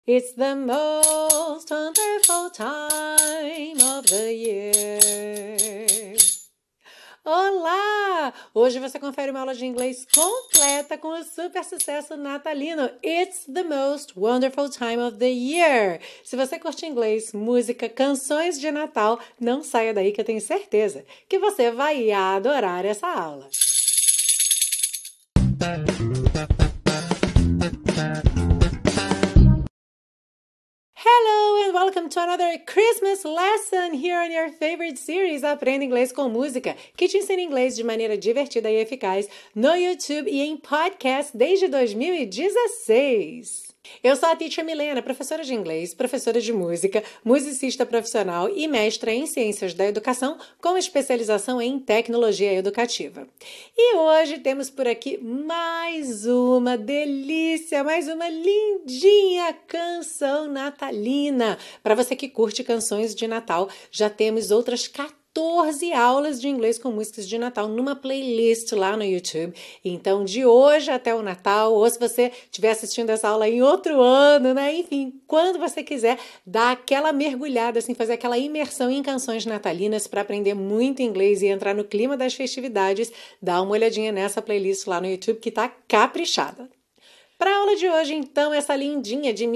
It's the most wonderful time of the year. Olá! Hoje você confere uma aula de inglês completa com o super sucesso natalino. It's the most wonderful time of the year. Se você curte inglês, música, canções de Natal, não saia daí que eu tenho certeza que você vai adorar essa aula. Hello and welcome to another Christmas lesson here on your favorite series Aprenda Inglês com Música, que te ensina inglês de maneira divertida e eficaz no YouTube e em podcast desde 2016. Eu sou a Teacher Milena, professora de inglês, professora de música, musicista profissional e mestra em ciências da educação com especialização em tecnologia educativa. E hoje temos por aqui mais uma delícia, mais uma lindinha canção natalina. Para você que curte canções de Natal, já temos outras 14 aulas de inglês com músicas de Natal numa playlist lá no YouTube. Então, de hoje até o Natal, ou se você estiver assistindo essa aula em outro ano, né? Enfim, quando você quiser, dá aquela mergulhada, assim, fazer aquela imersão em canções natalinas para aprender muito inglês e entrar no clima das festividades, dá uma olhadinha nessa playlist lá no YouTube que tá caprichada. Para a aula de hoje, então, essa lindinha de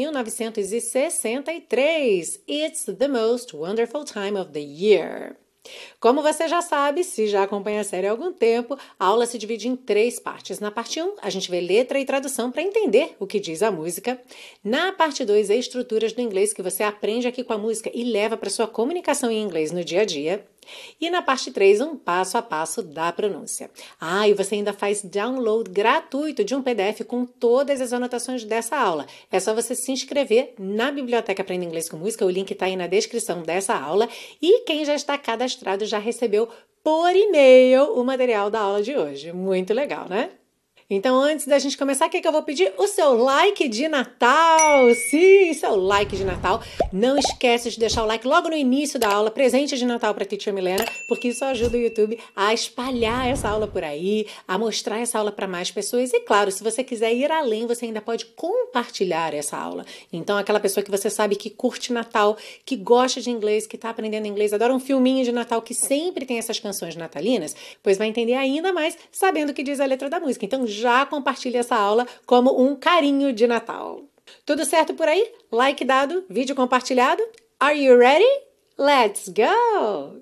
1963, It's the Most Wonderful Time of the Year. Como você já sabe, se já acompanha a série há algum tempo, a aula se divide em 3 partes. Na parte 1, a gente vê letra e tradução para entender o que diz a música. Na parte 2, estruturas do inglês que você aprende aqui com a música e leva para sua comunicação em inglês no dia a dia. E na parte 3, um passo a passo da pronúncia. E você ainda faz download gratuito de um PDF com todas as anotações dessa aula. É só você se inscrever na Biblioteca Aprenda Inglês com Música, o link está aí na descrição dessa aula. E quem já está cadastrado já recebeu por e-mail o material da aula de hoje. Muito legal, né? Então, antes da gente começar, o que eu vou pedir? O seu like de Natal! Sim, seu like de Natal. Não esquece de deixar o like logo no início da aula, presente de Natal para a Teacher Milena, porque isso ajuda o YouTube a espalhar essa aula por aí, a mostrar essa aula para mais pessoas. E claro, se você quiser ir além, você ainda pode compartilhar essa aula. Então, aquela pessoa que você sabe que curte Natal, que gosta de inglês, que está aprendendo inglês, adora um filminho de Natal que sempre tem essas canções natalinas, pois vai entender ainda mais sabendo o que diz a letra da música. Então, já compartilhe essa aula como um carinho de Natal. Tudo certo por aí? Like dado, vídeo compartilhado? Are you ready? Let's go!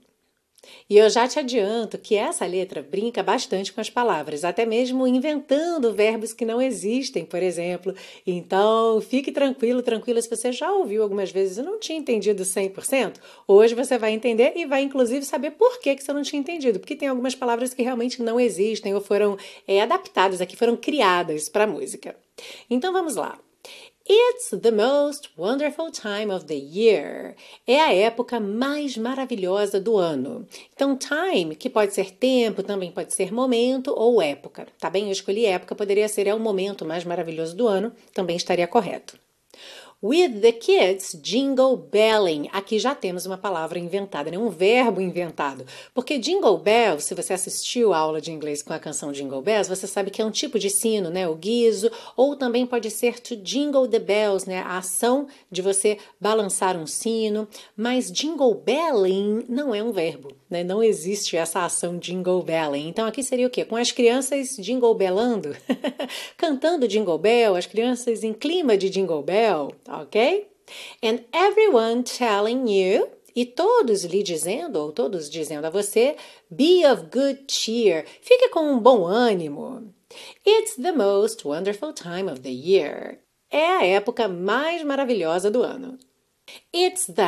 E eu já te adianto que essa letra brinca bastante com as palavras, até mesmo inventando verbos que não existem, por exemplo. Então, fique tranquila, se você já ouviu algumas vezes e não tinha entendido 100%, hoje você vai entender e vai inclusive saber por que você não tinha entendido, porque tem algumas palavras que realmente não existem ou foram adaptadas aqui, foram criadas para a música. Então, vamos lá. It's the most wonderful time of the year. É a época mais maravilhosa do ano. Então, time, que pode ser tempo, também pode ser momento ou época. Tá bem? Eu escolhi época, poderia ser o momento mais maravilhoso do ano, também estaria correto. With the kids, jingle belling. Aqui já temos uma palavra inventada, né? Um verbo inventado. Porque jingle bells, se você assistiu a aula de inglês com a canção Jingle Bells, você sabe que é um tipo de sino, né? O guizo, ou também pode ser to jingle the bells, né? A ação de você balançar um sino. Mas jingle belling não é um verbo, né? Não existe essa ação jingle belling. Então aqui seria o quê? Com as crianças jingle bellando, cantando jingle bell, as crianças em clima de jingle bell. Ok? And everyone telling you, e todos lhe dizendo, ou todos dizendo a você, be of good cheer, fique com um bom ânimo. It's the most wonderful time of the year. É a época mais maravilhosa do ano. It's the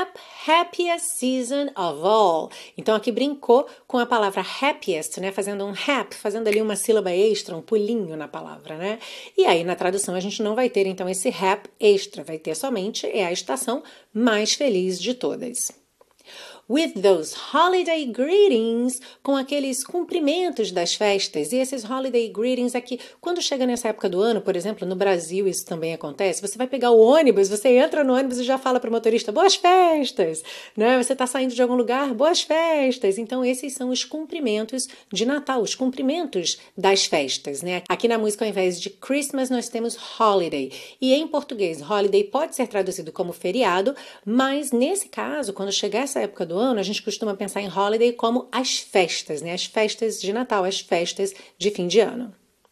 happiest season of all. Então aqui brincou com a palavra happiest, né? Fazendo um fazendo ali uma sílaba extra, um pulinho na palavra, né? E aí na tradução a gente não vai ter então esse extra, vai ter somente a estação mais feliz de todas. with those holiday greetings, com aqueles cumprimentos das festas. E esses holiday greetings aqui, quando chega nessa época do ano, por exemplo, no Brasil isso também acontece, você vai pegar o ônibus, você entra no ônibus e já fala para o motorista, boas festas, né? Você está saindo de algum lugar, boas festas. Então esses são os cumprimentos de Natal, os cumprimentos das festas, né? Aqui na música, ao invés de Christmas, nós temos holiday. E em português, holiday pode ser traduzido como feriado, mas nesse caso, quando chegar essa época do ano, a gente costuma pensar em holiday como as festas, né? As festas de Natal, as festas de fim de ano.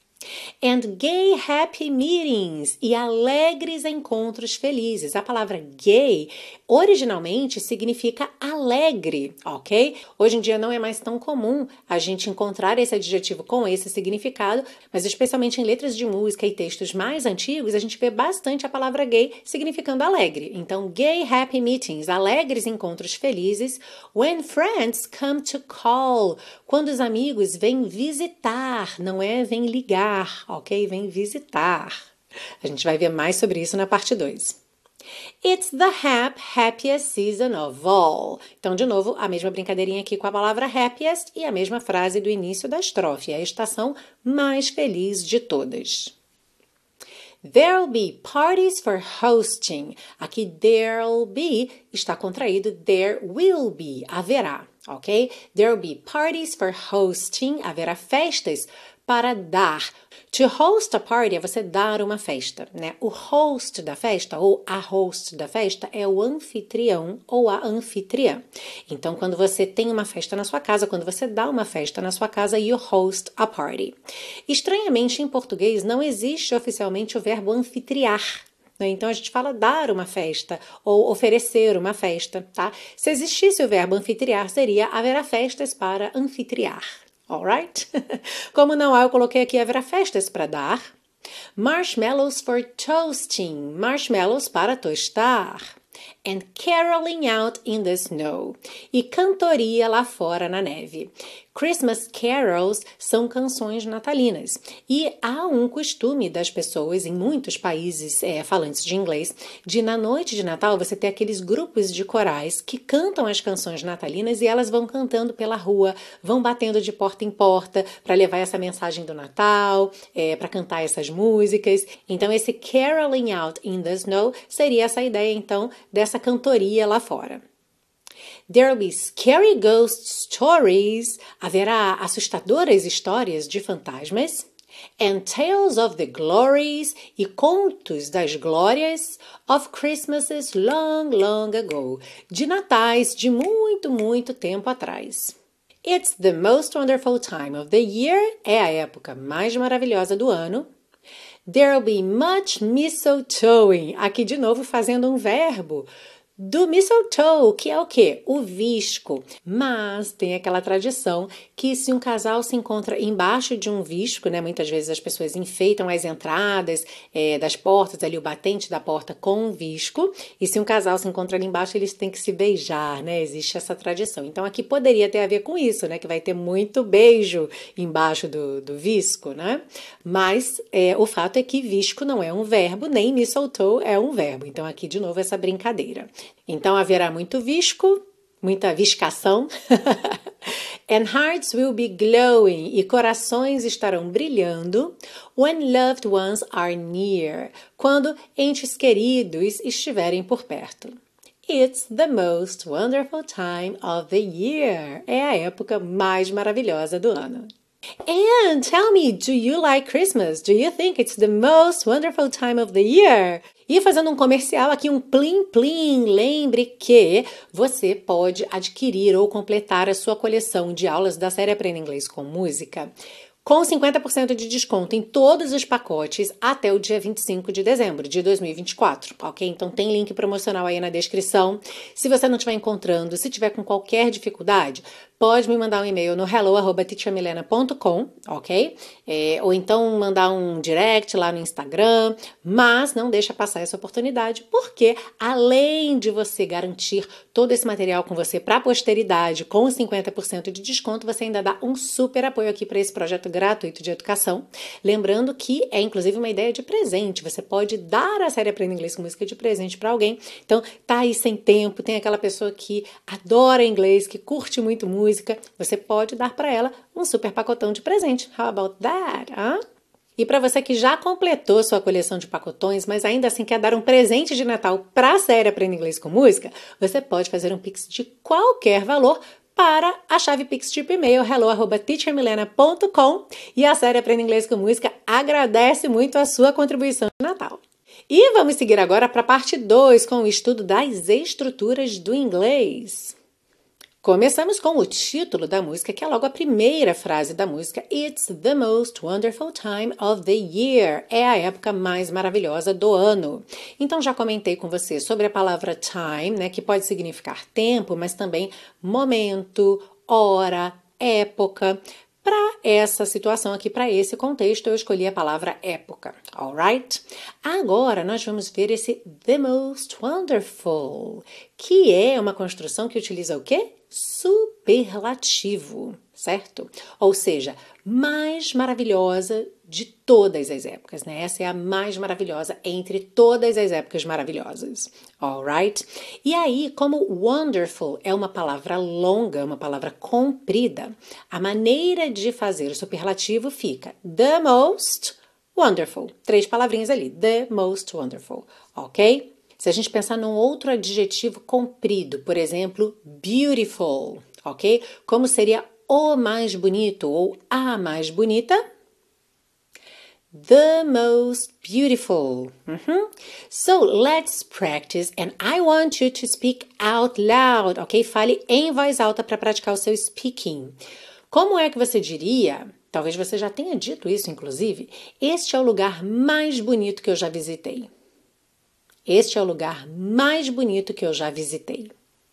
And gay happy meetings, e alegres encontros felizes. A palavra gay originalmente significa alegre, ok? Hoje em dia não é mais tão comum a gente encontrar esse adjetivo com esse significado, mas especialmente em letras de música e textos mais antigos, a gente vê bastante a palavra gay significando alegre. Então, gay happy meetings, alegres encontros felizes. When friends come to call, quando os amigos vêm visitar, não é vêm ligar, ok? Vem visitar. A gente vai ver mais sobre isso na parte 2. It's the happiest season of all. Então, de novo, a mesma brincadeirinha aqui com a palavra happiest e a mesma frase do início da estrofe, a estação mais feliz de todas. There'll be parties for hosting. Aqui, there'll be está contraído, there will be, haverá, ok? There'll be parties for hosting, haverá festas para dar. To host a party é você dar uma festa, né? O host da festa ou a host da festa é o anfitrião ou a anfitriã. Então, quando você tem uma festa na sua casa, quando você dá uma festa na sua casa, you host a party. Estranhamente, em português, não existe oficialmente o verbo anfitriar. Então, a gente fala dar uma festa ou oferecer uma festa, tá? Se existisse o verbo anfitriar, seria haverá festas para anfitriar. Alright? Como não há, eu coloquei aqui haverá festas para dar. Marshmallows for toasting. Marshmallows para tostar. And caroling out in the snow. E cantoria lá fora na neve. Christmas carols são canções natalinas. E há um costume das pessoas em muitos países falantes de inglês de na noite de Natal você ter aqueles grupos de corais que cantam as canções natalinas e elas vão cantando pela rua, vão batendo de porta em porta para levar essa mensagem do Natal, para cantar essas músicas. Então esse caroling out in the snow seria essa ideia então dessa cantoria lá fora. There'll be scary ghost stories. Haverá assustadoras histórias de fantasmas. And tales of the glories. E contos das glórias of Christmases long, long ago. De natais de muito, muito tempo atrás. It's the most wonderful time of the year. É a época mais maravilhosa do ano. There'll be much mistletoeing. Aqui de novo fazendo um verbo do mistletoe, que é o quê? O visco. Mas tem aquela tradição que se um casal se encontra embaixo de um visco, né? Muitas vezes as pessoas enfeitam as entradas das portas, ali o batente da porta com um visco. E se um casal se encontra ali embaixo, eles têm que se beijar, né? Existe essa tradição. Então aqui poderia ter a ver com isso, né? Que vai ter muito beijo embaixo do visco, né? Mas o fato é que visco não é um verbo, nem mistletoe é um verbo. Então aqui de novo essa brincadeira. Então haverá muito visco, muita viscação. And hearts will be glowing. E corações estarão brilhando. When loved ones are near. Quando entes queridos estiverem por perto. It's the most wonderful time of the year. É a época mais maravilhosa do ano. And tell me, do you like Christmas? Do you think it's the most wonderful time of the year? E fazendo um comercial aqui, um plim plim, lembre que você pode adquirir ou completar a sua coleção de aulas da série Aprenda Inglês com Música com 50% de desconto em todos os pacotes até o dia 25 de dezembro de 2024, ok? Então tem link promocional aí na descrição. Se você não estiver encontrando, se tiver com qualquer dificuldade, pode me mandar um e-mail no hello@teachermilena.com, ok? Ou então mandar um direct lá no Instagram, mas não deixa passar essa oportunidade, porque além de você garantir todo esse material com você para a posteridade, com 50% de desconto, você ainda dá um super apoio aqui para esse projeto gratuito de educação. Lembrando que é inclusive uma ideia de presente, você pode dar a série Aprenda Inglês com Música de presente para alguém. Então, tá aí sem tempo, tem aquela pessoa que adora inglês, que curte muito música, você pode dar para ela um super pacotão de presente. How about that? Huh? E para você que já completou sua coleção de pacotões, mas ainda assim quer dar um presente de Natal para a série Aprenda Inglês com Música, você pode fazer um Pix de qualquer valor para a chave Pix tipo e-mail hello@teachermilena.com, e a série Aprenda Inglês com Música agradece muito a sua contribuição de Natal. E vamos seguir agora para a parte 2 com o estudo das estruturas do inglês. Começamos com o título da música, que é logo a primeira frase da música. It's the most wonderful time of the year. É a época mais maravilhosa do ano. Então já comentei com você sobre a palavra time, né, que pode significar tempo, mas também momento, hora, época. Para essa situação aqui, para esse contexto, eu escolhi a palavra época, alright? Agora, nós vamos ver esse the most wonderful, que é uma construção que utiliza o quê? Superlativo, certo? Ou seja, mais maravilhosa de todas as épocas, né? Essa é a mais maravilhosa entre todas as épocas maravilhosas, alright? E aí, como wonderful é uma palavra longa, uma palavra comprida, a maneira de fazer o superlativo fica the most wonderful. 3 palavrinhas ali, the most wonderful, ok? Se a gente pensar num outro adjetivo comprido, por exemplo, beautiful, ok? Como seria o mais bonito ou a mais bonita? The most beautiful. So let's practice, and I want you to speak out loud, ok? Fale em voz alta para praticar o seu speaking. Como é que você diria? Talvez você já tenha dito isso, inclusive. Este é o lugar mais bonito que eu já visitei. Este é o lugar mais bonito que eu já visitei.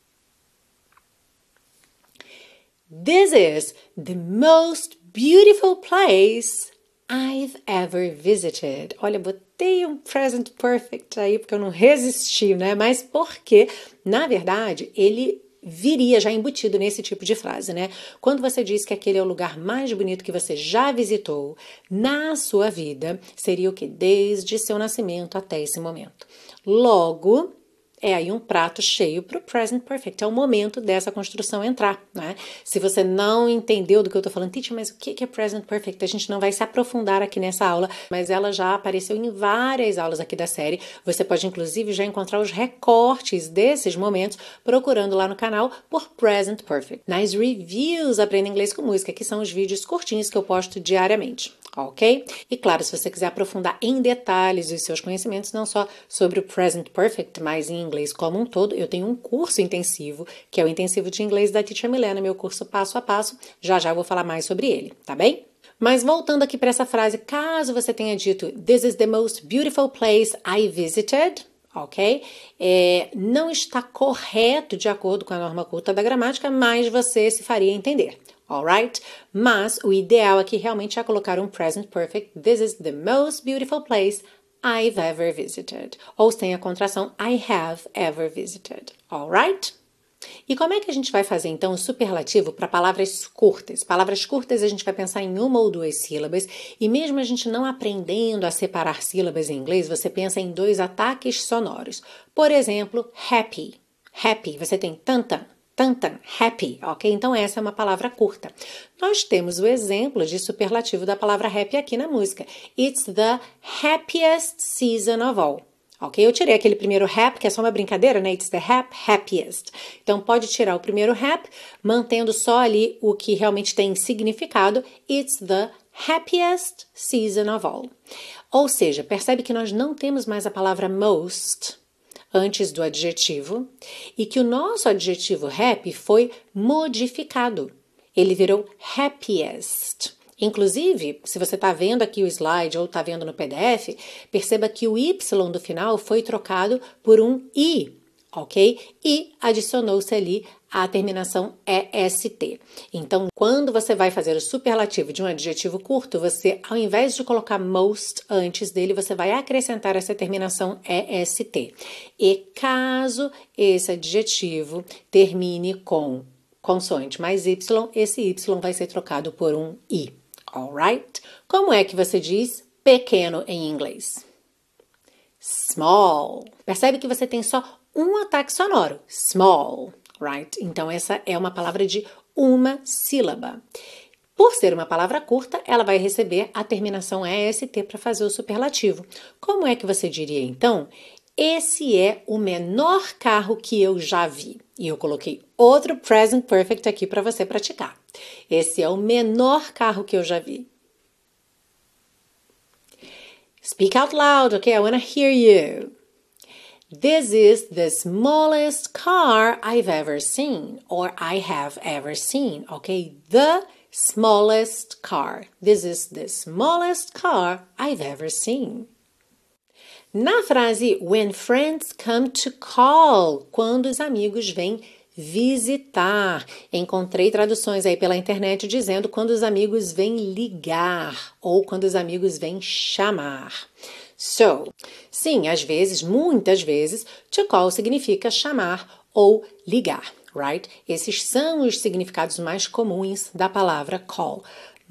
This is the most beautiful place I've ever visited. Olha, botei um present perfect aí porque eu não resisti, né? Mas porque, na verdade, ele viria já embutido nesse tipo de frase, né? Quando você diz que aquele é o lugar mais bonito que você já visitou na sua vida, seria o que? Desde seu nascimento até esse momento. Logo, é aí um prato cheio para o present perfect. É o momento dessa construção entrar, né? Se você não entendeu do que eu tô falando, teacher, mas o que é present perfect? A gente não vai se aprofundar aqui nessa aula, mas ela já apareceu em várias aulas aqui da série. Você pode, inclusive, já encontrar os recortes desses momentos procurando lá no canal por present perfect. Nas reviews Aprenda Inglês com Música, que são os vídeos curtinhos que eu posto diariamente. Ok? E claro, se você quiser aprofundar em detalhes os seus conhecimentos, não só sobre o present perfect, mas em inglês como um todo, eu tenho um curso intensivo, que é o Intensivo de Inglês da Teacher Milena, meu curso passo a passo. Já já eu vou falar mais sobre ele, tá bem? Mas voltando aqui para essa frase, caso você tenha dito This is the most beautiful place I visited, ok? Não está correto de acordo com a norma culta da gramática, mas você se faria entender. Alright? Mas o ideal aqui realmente é colocar um present perfect. This is the most beautiful place I've ever visited. Ou sem a contração I have ever visited. Alright? E como é que a gente vai fazer, então, o superlativo para palavras curtas? Palavras curtas a gente vai pensar em 1 ou 2 sílabas, e mesmo a gente não aprendendo a separar sílabas em inglês, você pensa em 2 ataques sonoros. Por exemplo, happy. Happy, você tem tantan, happy, ok? Então essa é uma palavra curta. Nós temos o exemplo de superlativo da palavra happy aqui na música. It's the happiest season of all. Ok? Eu tirei aquele primeiro happy, que é só uma brincadeira, né? It's the happiest. Então pode tirar o primeiro happy, mantendo só ali o que realmente tem significado. It's the happiest season of all. Ou seja, percebe que nós não temos mais a palavra most antes do adjetivo, e que o nosso adjetivo happy foi modificado. Ele virou happiest. Inclusive, se você está vendo aqui o slide ou está vendo no PDF, perceba que o Y do final foi trocado por um I. ok? E adicionou-se ali a terminação EST. Então, quando você vai fazer o superlativo de um adjetivo curto, você, ao invés de colocar most antes dele, você vai acrescentar essa terminação EST. E caso esse adjetivo termine com consoante mais Y, esse Y vai ser trocado por um I, alright? Como é que você diz pequeno em inglês? Small. Percebe que você tem só um ataque sonoro, small, right? Então essa é uma palavra de uma sílaba. Por ser uma palavra curta, ela vai receber a terminação EST para fazer o superlativo. Como é que você diria então? Esse é o menor carro que eu já vi. E eu coloquei outro present perfect aqui para você praticar. Esse é o menor carro que eu já vi. Speak out loud, okay? I want to hear you. This is the smallest car I've ever seen, or I have ever seen, okay? The smallest car. This is the smallest car I've ever seen. Na frase when friends come to call, quando os amigos vêm visitar. Encontrei traduções aí pela internet dizendo quando os amigos vêm ligar ou quando os amigos vêm chamar. So, sim, às vezes, muitas vezes, to call significa chamar ou ligar, right? Esses são os significados mais comuns da palavra call.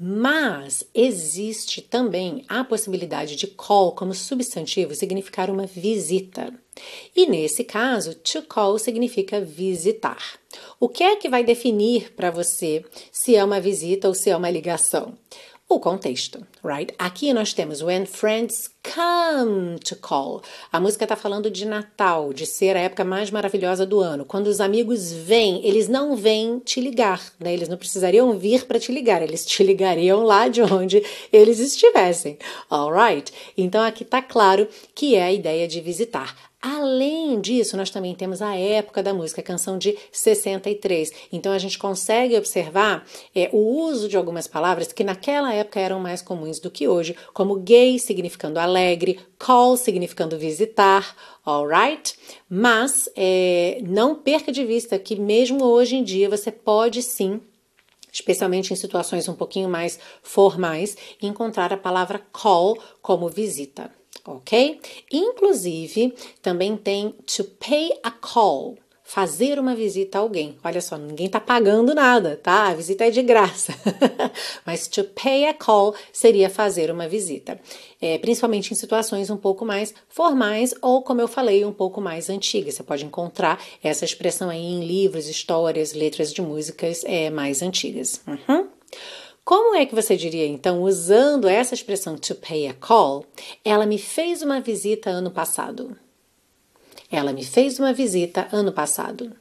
Mas existe também a possibilidade de call como substantivo significar uma visita. E nesse caso, to call significa visitar. O que é que vai definir para você se é uma visita ou se é uma ligação? O contexto, right? Aqui nós temos when friends come to call. A música está falando de Natal, de ser a época mais maravilhosa do ano. Quando os amigos vêm, eles não vêm te ligar, né? Eles não precisariam vir para te ligar, eles te ligariam lá de onde eles estivessem, alright? Então aqui está claro que é a ideia de visitar. Além disso, nós também temos a época da música, a canção de 63. Então, a gente consegue observar o uso de algumas palavras que naquela época eram mais comuns do que hoje, como gay significando alegre, call significando visitar, alright? Mas não perca de vista que mesmo hoje em dia você pode sim, especialmente em situações um pouquinho mais formais, encontrar a palavra call como visita. Ok? Inclusive, também tem to pay a call, fazer uma visita a alguém. Olha só, ninguém tá pagando nada, tá? A visita é de graça. Mas to pay a call seria fazer uma visita. Principalmente em situações um pouco mais formais ou, como eu falei, um pouco mais antigas. Você pode encontrar essa expressão aí em livros, histórias, letras de músicas mais antigas. Como é que você diria, então, usando essa expressão to pay a call? Ela me fez uma visita ano passado. Ela me fez uma visita ano passado.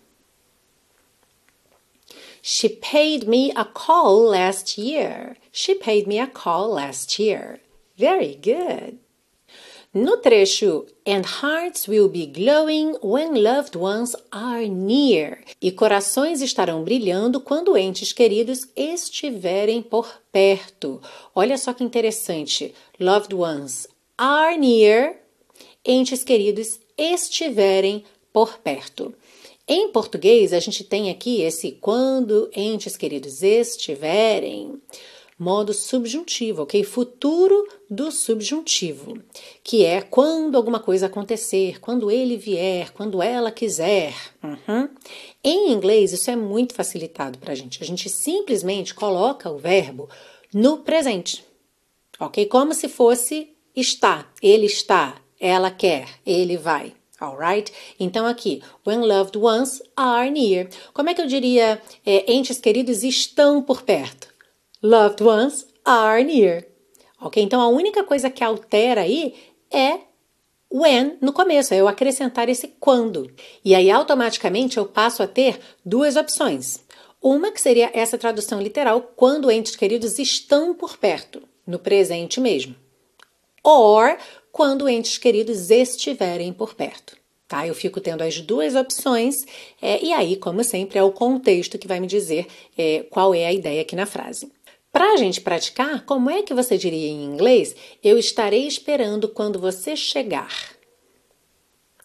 She paid me a call last year. She paid me a call last year. Very good. No trecho, and hearts will be glowing when loved ones are near. E corações estarão brilhando quando entes queridos estiverem por perto. Olha só que interessante. Loved ones are near. Entes queridos estiverem por perto. Em português, a gente tem aqui esse quando entes queridos estiverem. Modo subjuntivo, ok? Futuro do subjuntivo, que é quando alguma coisa acontecer, quando ele vier, quando ela quiser. Em inglês, isso é muito facilitado para a gente. A gente simplesmente coloca o verbo no presente, ok? Como se fosse está, ela quer, ele vai. Alright? Então aqui, when loved ones are near. Como é que eu diria entes queridos estão por perto? Loved ones are near. Ok? Então, a única coisa que altera aí é when no começo, é eu acrescentar esse quando. E aí, automaticamente, eu passo a ter duas opções. Uma que seria essa tradução literal, quando entes queridos estão por perto, no presente mesmo. Or, quando entes queridos estiverem por perto. Tá? Eu fico tendo as duas opções e aí, como sempre, é o contexto que vai me dizer qual é a ideia aqui na frase. Para a gente praticar, como é que você diria em inglês? Eu estarei esperando quando você chegar.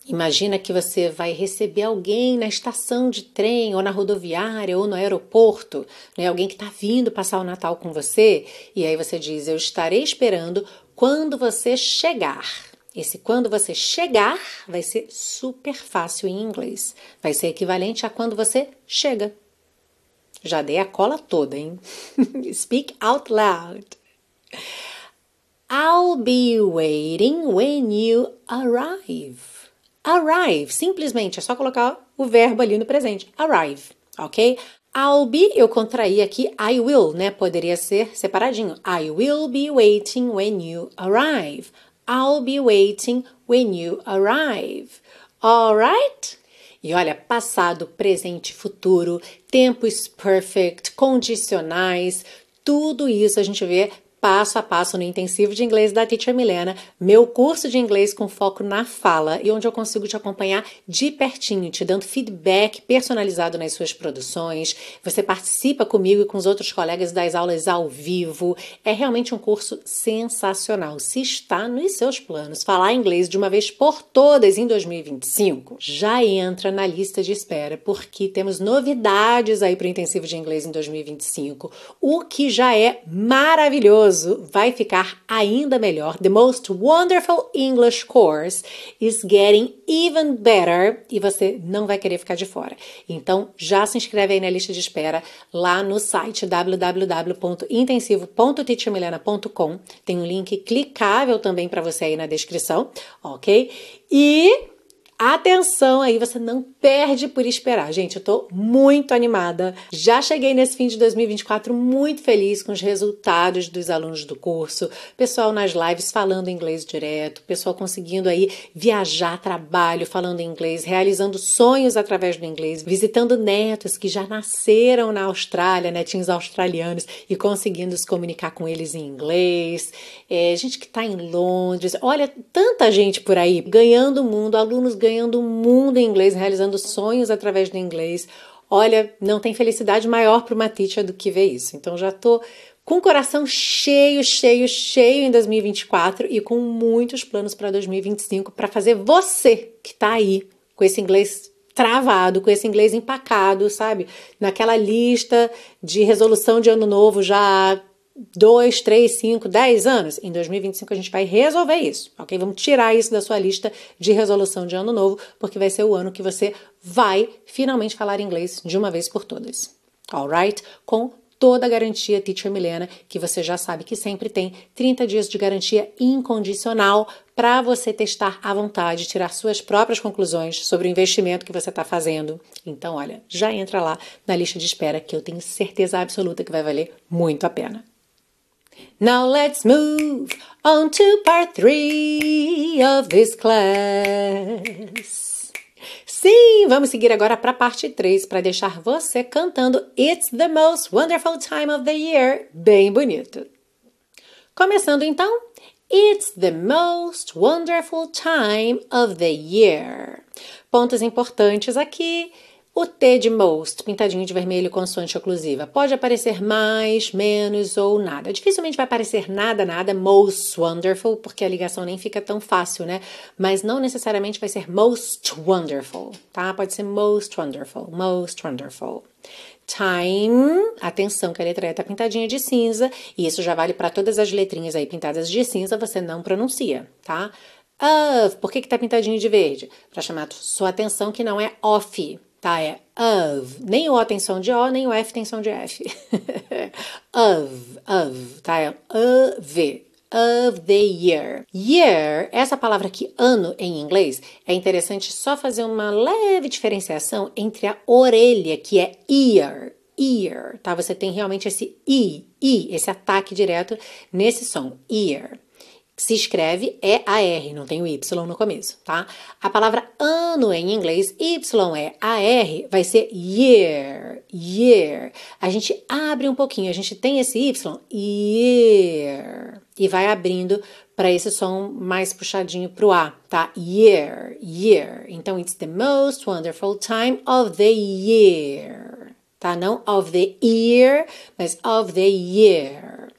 Imagina que você vai receber alguém na estação de trem, ou na rodoviária, ou no aeroporto, né? Alguém que está vindo passar o Natal com você, e aí você diz, eu estarei esperando quando você chegar. Esse quando você chegar vai ser super fácil em inglês. Vai ser equivalente a quando você chega. Já dei a cola toda, hein? Speak out loud. I'll be waiting when you arrive. Arrive, simplesmente, é só colocar o verbo ali no presente. Arrive, ok? I'll be, eu contraí aqui I will, né? Poderia ser separadinho. I will be waiting when you arrive. I'll be waiting when you arrive. Alright? E olha, passado, presente, futuro, tempos perfect, condicionais, tudo isso a gente vê passo a passo no intensivo de inglês da Teacher Milena, meu curso de inglês com foco na fala e onde eu consigo te acompanhar de pertinho, te dando feedback personalizado nas suas produções. Você participa comigo e com os outros colegas das aulas ao vivo. É realmente um curso sensacional. Se está nos seus planos falar inglês de uma vez por todas em 2025, já entra na lista de espera, porque temos novidades aí para o intensivo de inglês em 2025, o que já é maravilhoso. Vai ficar ainda melhor. The most wonderful English course is getting even better e você não vai querer ficar de fora. Então, já se inscreve aí na lista de espera lá no site www.intensivo.teachermilena.com. Tem um link clicável também para você aí na descrição, ok? E atenção aí, você não perde por esperar. Gente, eu tô muito animada. Já cheguei nesse fim de 2024 muito feliz com os resultados dos alunos do curso. Pessoal nas lives falando inglês direto, pessoal conseguindo aí viajar, trabalho falando inglês, realizando sonhos através do inglês, visitando netos que já nasceram na Austrália, netinhos australianos, e conseguindo se comunicar com eles em inglês. Gente que tá em Londres. Olha, tanta gente por aí ganhando o mundo, alunos ganhando o mundo em inglês, realizando sonhos através do inglês. Olha, não tem felicidade maior para uma teacher do que ver isso. Então já tô com o coração cheio, cheio, cheio em 2024 e com muitos planos para 2025 para fazer você que tá aí com esse inglês travado, com esse inglês empacado, sabe? Naquela lista de resolução de ano novo já 2, 3, 5, 10 anos. Em 2025 a gente vai resolver isso, ok? Vamos tirar isso da sua lista de resolução de ano novo, porque vai ser o ano que você vai finalmente falar inglês de uma vez por todas. Alright? Com toda a garantia Teacher Milena, que você já sabe que sempre tem 30 dias de garantia incondicional para você testar à vontade, tirar suas próprias conclusões sobre o investimento que você está fazendo. Então, olha, já entra lá na lista de espera que eu tenho certeza absoluta que vai valer muito a pena. Now let's move on to part 3 of this class. Sim, vamos seguir agora para a parte 3 para deixar você cantando It's the most wonderful time of the year, bem bonito. Começando então, It's the most wonderful time of the year. Pontos importantes aqui. O T de most, pintadinho de vermelho, consoante oclusiva, pode aparecer mais, menos ou nada. Dificilmente vai aparecer nada, nada, most wonderful, porque a ligação nem fica tão fácil, né? Mas não necessariamente vai ser most wonderful, tá? Pode ser most wonderful, most wonderful. Time, atenção que a letra E tá pintadinha de cinza, e isso já vale para todas as letrinhas aí pintadas de cinza, você não pronuncia, tá? Of, por que tá pintadinho de verde? Para chamar sua atenção que não é off, tá? É of. Nem o O tem som de O, nem o F tem som de F. of, tá? É of. Of the year. Year, essa palavra aqui, ano em inglês, é interessante só fazer uma leve diferenciação entre a orelha, que é ear, tá? Você tem realmente esse esse ataque direto nesse som, ear. Se escreve E-A-R, não tem o Y no começo, tá? A palavra ano em inglês, Y-E-A-R, vai ser year. A gente abre um pouquinho, a gente tem esse Y, year, e vai abrindo para esse som mais puxadinho pro A, tá? Year. Então, it's the most wonderful time of the year, tá? Não of the year, mas of the year.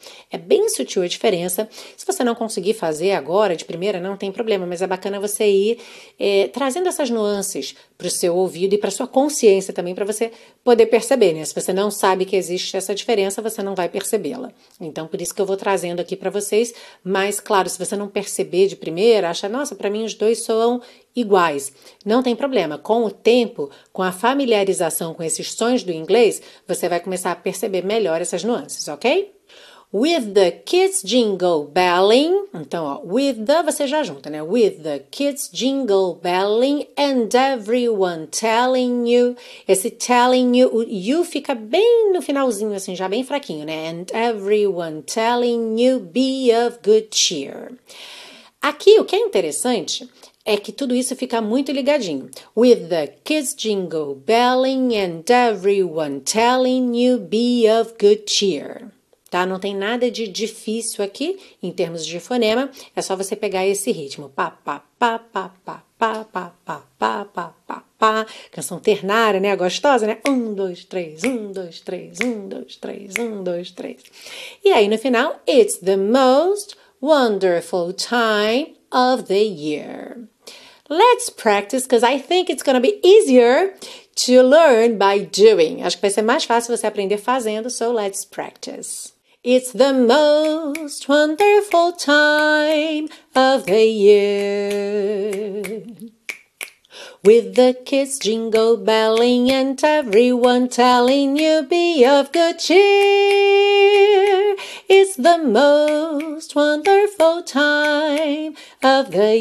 É bem sutil a diferença. Se você não conseguir fazer agora, de primeira, não tem problema, mas é bacana você ir trazendo essas nuances para o seu ouvido e para a sua consciência também, para você poder perceber, né? Se você não sabe que existe essa diferença, você não vai percebê-la. Então, por isso que eu vou trazendo aqui para vocês. Mas, claro, se você não perceber de primeira, acha, nossa, para mim os dois soam iguais. Não tem problema. Com o tempo, com a familiarização com esses sons do inglês, você vai começar a perceber melhor essas nuances, ok? With the kids jingle belling. Então, ó, with the, você já junta, né? With the kids jingle belling and everyone telling you. Esse telling you, o you fica bem no finalzinho, assim, já bem fraquinho, né? And everyone telling you be of good cheer. Aqui, o que é interessante é que tudo isso fica muito ligadinho. With the kids jingle belling and everyone telling you be of good cheer. Tá? Não tem nada de difícil aqui em termos de fonema, é só você pegar esse ritmo. Pá, pá, pá, pá, pá, pá, pá, pá, pá, pá, pá, pá. Canção ternária, né? Gostosa, né? 1, 2, 3, 1, 2, 3, 1, 2, 3, 1, 2, 3. E aí no final, it's the most wonderful time of the year. Let's practice, because I think it's going to be easier to learn by doing. Acho que vai ser mais fácil você aprender fazendo, so let's practice. It's the most wonderful time of the year. With the kids jingle belling and everyone telling you be of good cheer. It's the most wonderful time of the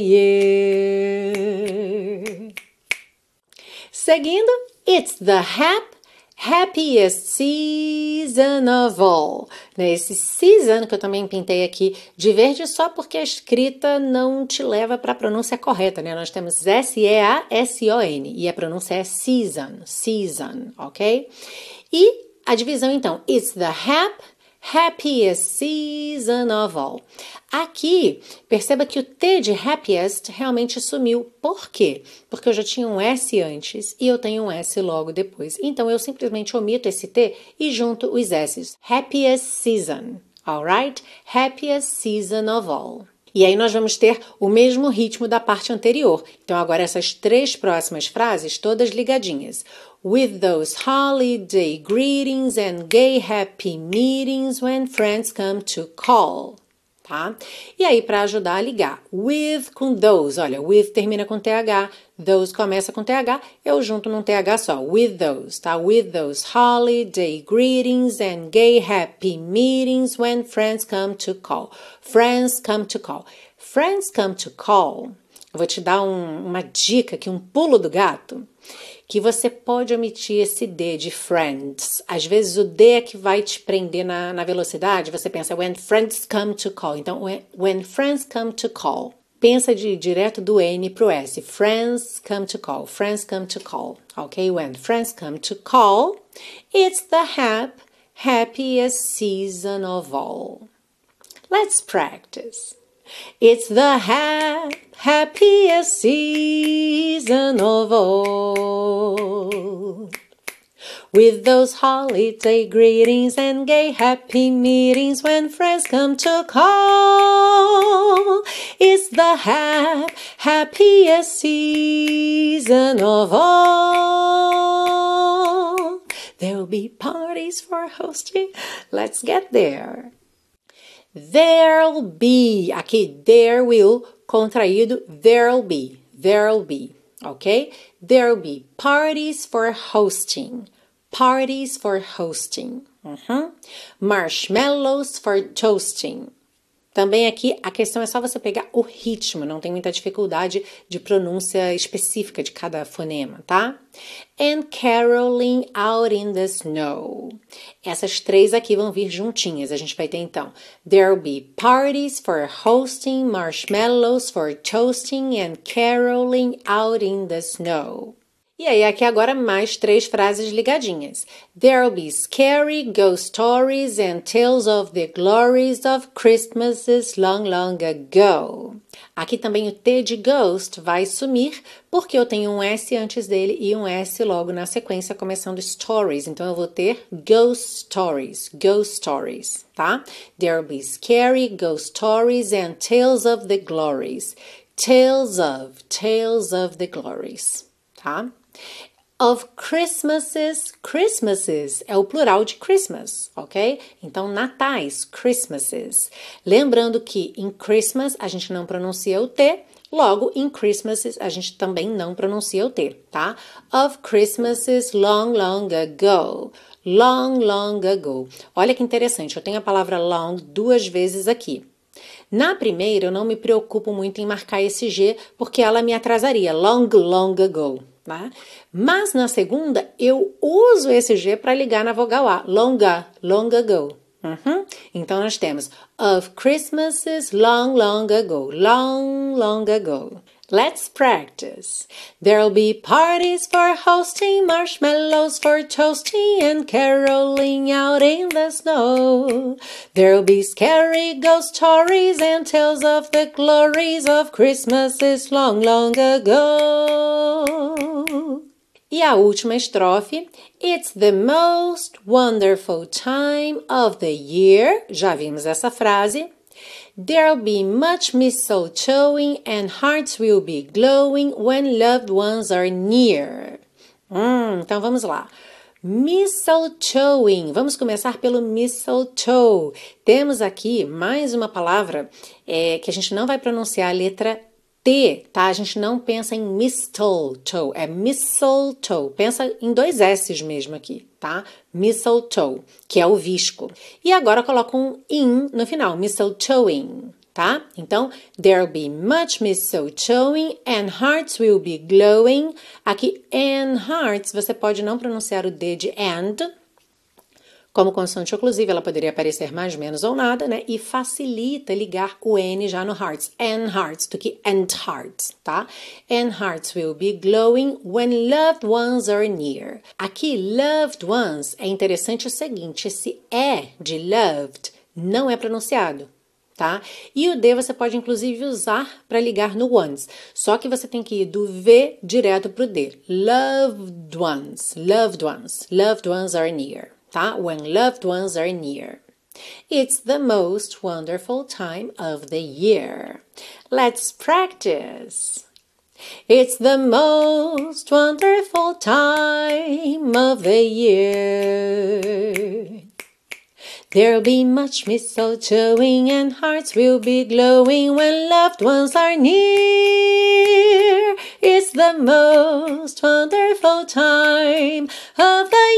year. Seguindo, it's the happiest season of all. Esse season que eu também pintei aqui de verde só porque a escrita não te leva para a pronúncia correta, né? Nós temos S-E-A-S-O-N e a pronúncia é season, ok? E a divisão então, it's the happiest season of all. Aqui, perceba que o T de happiest realmente sumiu. Por quê? Porque eu já tinha um S antes e eu tenho um S logo depois. Então, eu simplesmente omito esse T e junto os S's. Happiest season, alright? Happiest season of all. E aí nós vamos ter o mesmo ritmo da parte anterior. Então, agora essas 3 próximas frases, todas ligadinhas. With those holiday greetings and gay happy meetings when friends come to call. Tá? E aí, para ajudar a ligar, with com those, olha, with termina com TH, those começa com TH, eu junto num TH só, with those, tá? With those holiday greetings and gay happy meetings when friends come to call. Friends come to call. Friends come to call, eu vou te dar uma dica aqui, um pulo do gato, que você pode omitir esse D de friends. Às vezes o D é que vai te prender na velocidade. Você pensa, when friends come to call. Então, when friends come to call. Pensa direto do N pro S. Friends come to call. Friends come to call. Ok? When friends come to call, it's the happiest season of all. Let's practice. It's the happiest season of all. With those holiday greetings and gay happy meetings when friends come to call. It's the happiest season of all. There'll be parties for hosting. Let's get there. There'll be, aqui there will, contraído, there'll be, ok? There'll be parties for hosting, marshmallows for toasting. Também aqui a questão é só você pegar o ritmo, não tem muita dificuldade de pronúncia específica de cada fonema, tá? And caroling out in the snow. Essas 3 aqui vão vir juntinhas. A gente vai ter então there'll be parties for hosting, marshmallows for toasting and caroling out in the snow. E aí, aqui agora mais 3 frases ligadinhas. There'll be scary ghost stories and tales of the glories of Christmases long, long ago. Aqui também o T de ghost vai sumir, porque eu tenho um S antes dele e um S logo na sequência, começando stories. Então, eu vou ter ghost stories, tá? There'll be scary ghost stories and tales of the glories. Tales of the glories, tá? Of Christmases é o plural de Christmas, ok? Então, natais, Christmases. Lembrando que em Christmas a gente não pronuncia o T, logo em Christmases a gente também não pronuncia o T, tá? Of Christmases long, long ago. Long, long ago. Olha que interessante, eu tenho a palavra long 2 vezes aqui. Na primeira, eu não me preocupo muito em marcar esse G, porque ela me atrasaria. Long, long ago. Tá? Mas na segunda, eu uso esse G para ligar na vogal A. Longa, long ago. Então, nós temos of Christmases long, long ago. Long, long ago. Let's practice. There'll be parties for hosting, marshmallows for toasting, and caroling out in the snow. There'll be scary ghost stories and tales of the glories of Christmases long, long ago. E a última estrofe. It's the most wonderful time of the year. Já vimos essa frase. There'll be much mistletoeing and hearts will be glowing when loved ones are near. Então vamos lá. Mistletoeing. Vamos começar pelo mistletoe. Temos aqui mais uma palavra que a gente não vai pronunciar a letra T, tá? A gente não pensa em mistletoe, é mistletoe. Pensa em 2 S's mesmo aqui, tá? Mistletoe, que é o visco. E agora coloca um in no final, mistletoeing, tá? Então, there'll be much mistletoeing and hearts will be glowing. Aqui, and hearts, você pode não pronunciar o D de and. Como consoante oclusiva, ela poderia aparecer mais, menos ou nada, né? E facilita ligar o N já no hearts. And hearts, do que and hearts, tá? And hearts will be glowing when loved ones are near. Aqui, loved ones, é interessante o seguinte, esse E de loved não é pronunciado, tá? E o D você pode, inclusive, usar para ligar no ones. Só que você tem que ir do V direto pro D. Loved ones, loved ones, loved ones are near. Tá? When loved ones are near. It's the most wonderful time of the year. Let's practice. It's the most wonderful time of the year. There'll be much mistletoeing and hearts will be glowing when loved ones are near. It's the most wonderful time of the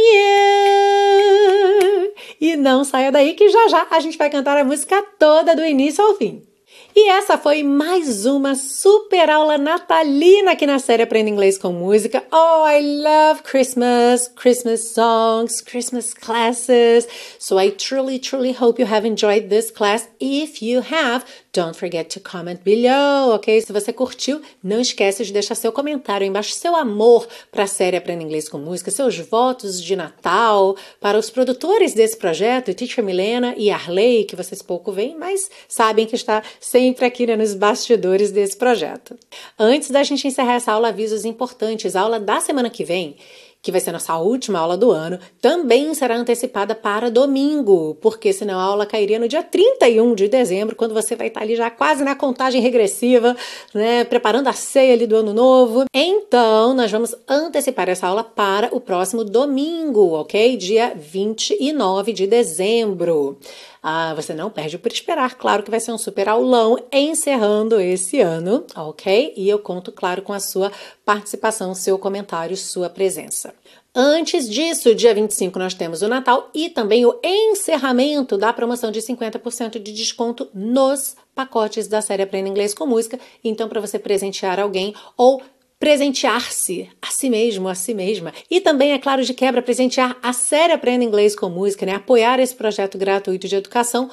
year. E não saia daí que já já a gente vai cantar a música toda do início ao fim. E essa foi mais uma super aula natalina aqui na série Aprenda Inglês com Música. Oh, I love Christmas, Christmas songs, Christmas classes. So I truly, truly hope you have enjoyed this class. If you have, don't forget to comment below, ok? Se você curtiu, não esquece de deixar seu comentário embaixo, seu amor para a série Aprenda Inglês com Música, seus votos de Natal para os produtores desse projeto, Teacher Milena e Arley, que vocês pouco veem, mas sabem que está sempre aqui, né, nos bastidores desse projeto. Antes da gente encerrar essa aula, avisos importantes. A aula da semana que vem, que vai ser nossa última aula do ano, também será antecipada para domingo, porque senão a aula cairia no dia 31 de dezembro, quando você vai estar ali já quase na contagem regressiva, né, preparando a ceia ali do ano novo. Então, nós vamos antecipar essa aula para o próximo domingo, ok? Dia 29 de dezembro. Você não perde por esperar, claro que vai ser um super aulão encerrando esse ano, ok? E eu conto, claro, com a sua participação, seu comentário, sua presença. Antes disso, dia 25, nós temos o Natal e também o encerramento da promoção de 50% de desconto nos pacotes da série Aprenda Inglês com Música. Então, para você presentear alguém ou presentear-se a si mesmo, a si mesma. E também, é claro, de quebra, presentear a série Aprenda Inglês com Música, né? Apoiar esse projeto gratuito de educação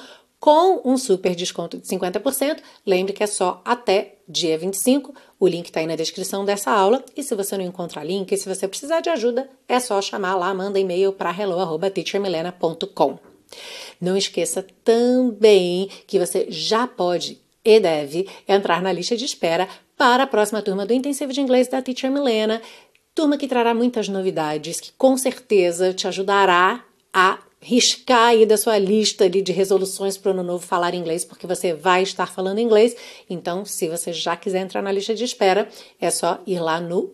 com um super desconto de 50%. Lembre que é só até dia 25. O link está aí na descrição dessa aula. E se você não encontrar link, e se você precisar de ajuda, é só chamar lá, manda e-mail para hello@teachermilena.com. Não esqueça também que você já pode e deve entrar na lista de espera para a próxima turma do Intensivo de Inglês da Teacher Milena, turma que trará muitas novidades, que com certeza te ajudará a riscar aí da sua lista ali de resoluções para o ano novo falar inglês, porque você vai estar falando inglês. Então, se você já quiser entrar na lista de espera, é só ir lá no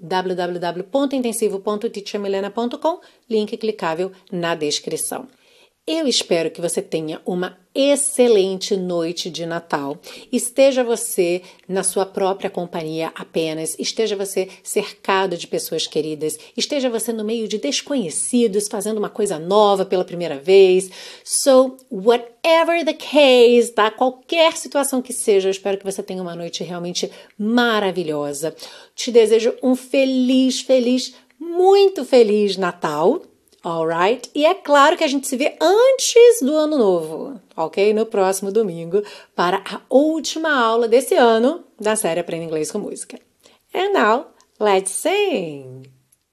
www.intensivo.teachermilena.com, link clicável na descrição. Eu espero que você tenha uma excelente noite de Natal. Esteja você na sua própria companhia apenas, esteja você cercado de pessoas queridas, esteja você no meio de desconhecidos, fazendo uma coisa nova pela primeira vez. So, whatever the case, tá? Qualquer situação que seja, eu espero que você tenha uma noite realmente maravilhosa. Te desejo um feliz, muito feliz Natal. Alright? E é claro que a gente se vê antes do ano novo, ok? No próximo domingo, para a última aula desse ano da série Aprenda Inglês com Música. And now, let's sing!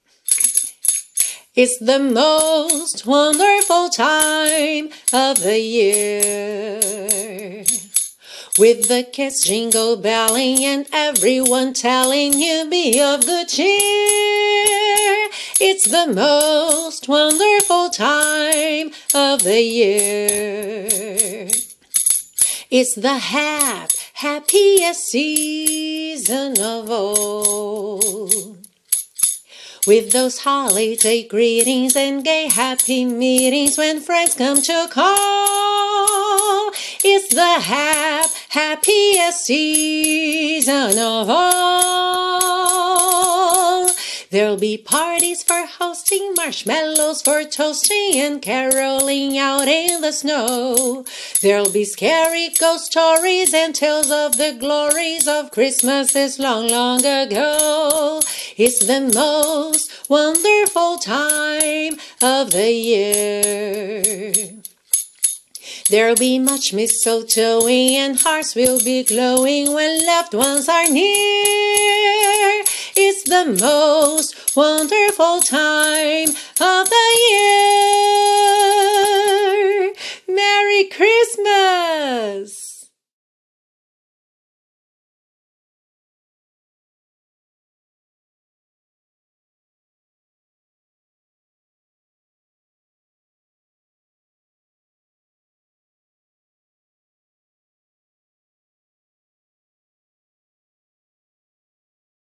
It's the most wonderful time of the year, with the kids jingle belling and everyone telling you be of good cheer. It's the most wonderful time of the year. It's the happiest season of all, with those holiday greetings and gay happy meetings when friends come to call. It's the happiest season of all. There'll be parties for hosting, marshmallows for toasting, and caroling out in the snow. There'll be scary ghost stories and tales of the glories of Christmases long, long ago. It's the most wonderful time of the year. There'll be much mistletoeing and hearts will be glowing when loved ones are near. It's the most wonderful time of the year.